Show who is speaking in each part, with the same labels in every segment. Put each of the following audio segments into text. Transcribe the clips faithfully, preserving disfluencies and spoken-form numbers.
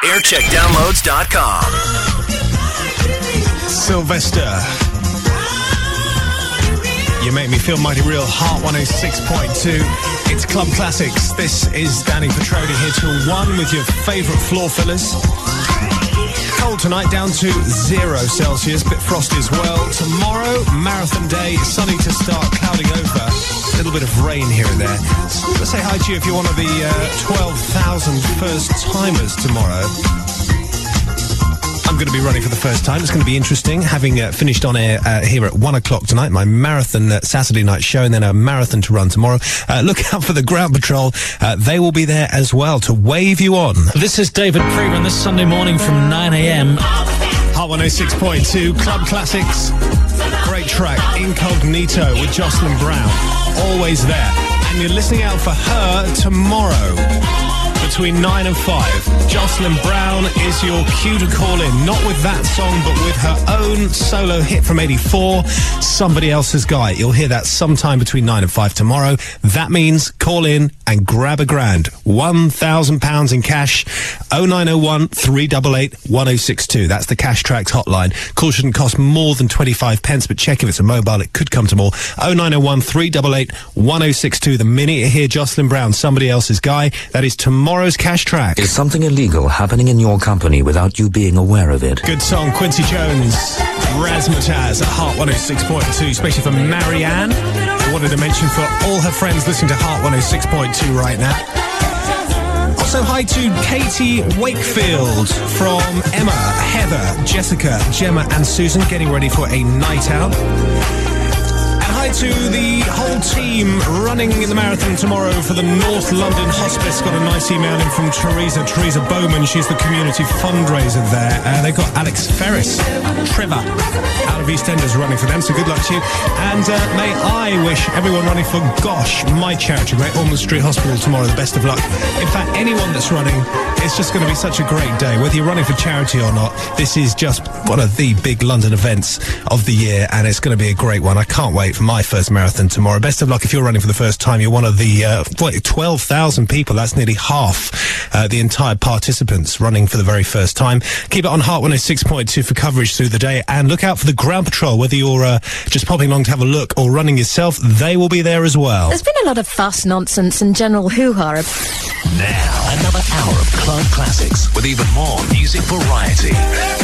Speaker 1: aircheck downloads dot com.
Speaker 2: Sylvester. You make me feel mighty real. Heart one oh six point two. It's Club Classics. This is Danny Petroni here till one with your favourite floor fillers. Cold tonight, down to zero Celsius, bit frosty as well. Tomorrow, marathon day, sunny to start, clouding over. A little bit of rain here and there. So let's say hi to you if you're one of the uh, twelve thousand first-timers tomorrow. I'm going to be running for the first time. It's going to be interesting, having uh, finished on air uh, here at one o'clock tonight, my marathon uh, Saturday night show, and then a marathon to run tomorrow. Uh, look out for the Ground Patrol. Uh, they will be there as well to wave you on.
Speaker 3: This is David Freeman this Sunday morning from nine a.m.
Speaker 2: Heart one oh six point two, Club Classics. Great track, Incognito with Jocelyn Brown. Always there. And you're listening out for her tomorrow. Between nine and five, Jocelyn Brown is your cue to call in. Not with that song, but with her own solo hit from eighty-four, Somebody Else's Guy. You'll hear that sometime between nine and five tomorrow. That means call in and grab a grand. one thousand pounds in cash. oh nine oh one, three eight eight, one oh six two. That's the Cash Tracks hotline. Call shouldn't cost more than twenty-five pence, but check if it's a mobile. It could come to more. oh nine oh one, three eight eight, one oh six two. The minute you hear Jocelyn Brown, Somebody Else's Guy, that is tomorrow. Cash Track.
Speaker 4: Is something illegal happening in your company without you being aware of it?
Speaker 2: Good song, Quincy Jones, Razzmatazz at Heart one oh six point two, especially for Marianne. I wanted to mention for all her friends listening to Heart one oh six point two right now. Also, hi to Katie Wakefield from Emma, Heather, Jessica, Gemma and Susan getting ready for a night out. Hi to the whole team running in the marathon tomorrow for the North London Hospice. Got a nice email in from Teresa, Teresa Bowman. She's the community fundraiser there. Uh, they've got Alex Ferris, Trevor, out of EastEnders running for them, so good luck to you. And uh, may I wish everyone running for Gosh, my charity, Great Ormond Street Hospital tomorrow, the best of luck. In fact, anyone that's running, it's just going to be such a great day. Whether you're running for charity or not, this is just one of the big London events of the year, and it's going to be a great one. I can't wait for my first marathon tomorrow. Best of luck if you're running for the first time. You're one of the uh, what, twelve thousand people. That's nearly half uh, the entire participants running for the very first time. Keep it on Heart one oh six point two for coverage through the day, and look out for the Ground Patrol. Whether you're uh, just popping along to have a look or running yourself, they will be there as well.
Speaker 5: There's been a lot of fuss, nonsense and general hoo-ha.
Speaker 1: Now, another hour of Club Classics with even more music variety.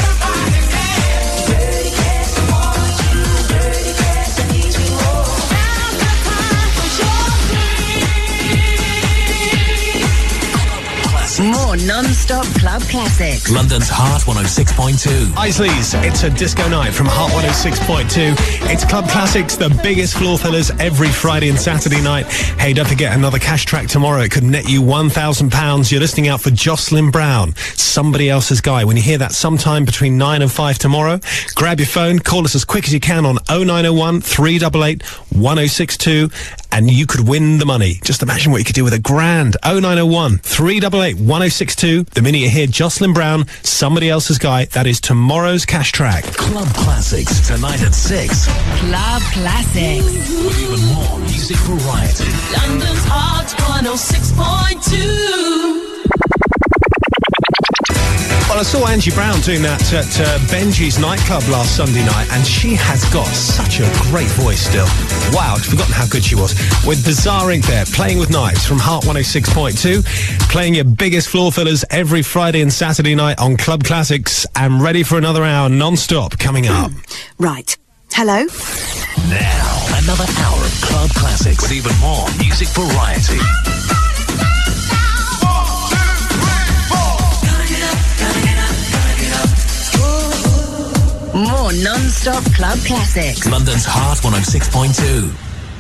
Speaker 5: More non-stop Club Classics.
Speaker 1: London's Heart one oh six point two.
Speaker 2: Isley's, it's a disco night from Heart one oh six point two. It's Club Classics, the biggest floor fillers every Friday and Saturday night. Hey, don't forget another Cash Track tomorrow. It could net you one thousand pounds. You're listening out for Jocelyn Brown, Somebody Else's Guy. When you hear that sometime between nine and five tomorrow, grab your phone, call us as quick as you can on oh nine oh one, three eight eight, one oh six two, and you could win the money. Just imagine what you could do with a grand. oh nine oh one, three eight eight, one oh six two. The minute you hear Jocelyn Brown, Somebody Else's Guy, that is tomorrow's Cash Track.
Speaker 1: Club Classics tonight at six.
Speaker 5: Club Classics.
Speaker 1: With even more music variety.
Speaker 6: London's Heart one oh six point two.
Speaker 2: Well, I saw Angie Brown doing that at uh, Benji's nightclub last Sunday night, and she has got such a great voice still. Wow, I'd forgotten how good she was. With Bizarre Inc there, playing with knives from Heart one oh six point two, playing your biggest floor fillers every Friday and Saturday night on Club Classics, and ready for another hour non-stop coming up.
Speaker 7: Right. Hello?
Speaker 1: Now, another hour of Club Classics with even more music variety.
Speaker 5: More non-stop Club Classics.
Speaker 1: London's Heart one oh six point two.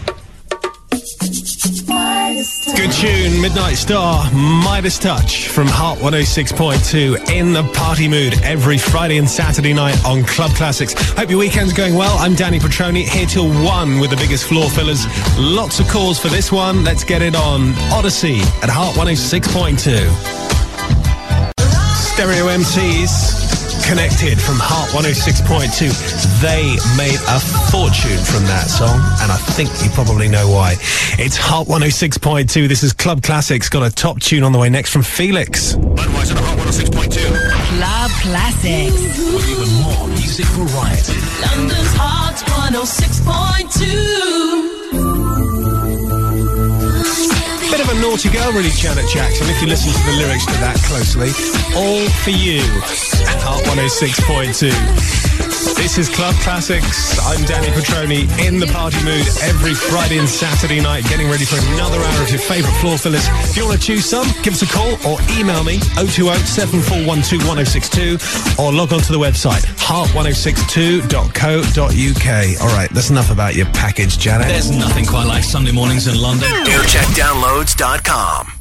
Speaker 2: Good tune, Midnight Star, Midas Touch from Heart one oh six point two. In the party mood every Friday and Saturday night on Club Classics. Hope your weekend's going well. I'm Danny Petroni, here till one with the biggest floor fillers. Lots of calls for this one. Let's get it on. Odyssey at Heart one oh six point two. Stereo M Cs. Connected from Heart one oh six point two. They made a fortune from that song, and I think you probably know why. It's Heart one oh six point two. This is Club Classics. Got a top tune on the way next from Felix.
Speaker 1: Budweiser at Heart one oh six point two.
Speaker 5: Classics.
Speaker 1: With even more music variety.
Speaker 6: London's Hot one oh six point two.
Speaker 2: Bit of a naughty girl, really, Janet Jackson, if you listen to the lyrics to that closely. All for you at Hot one oh six point two. This is Club Classics. I'm Danny Petroni in the party mood every Friday and Saturday night, getting ready for another hour of your favourite floor fillers. If you want to choose some, give us a call or email me oh two oh, seven four one two, one oh six two or log on to the website heart one oh six two dot co dot uk. All right, that's enough about your package, Janet.
Speaker 3: There's nothing quite like Sunday mornings in London.
Speaker 1: aircheck downloads dot com.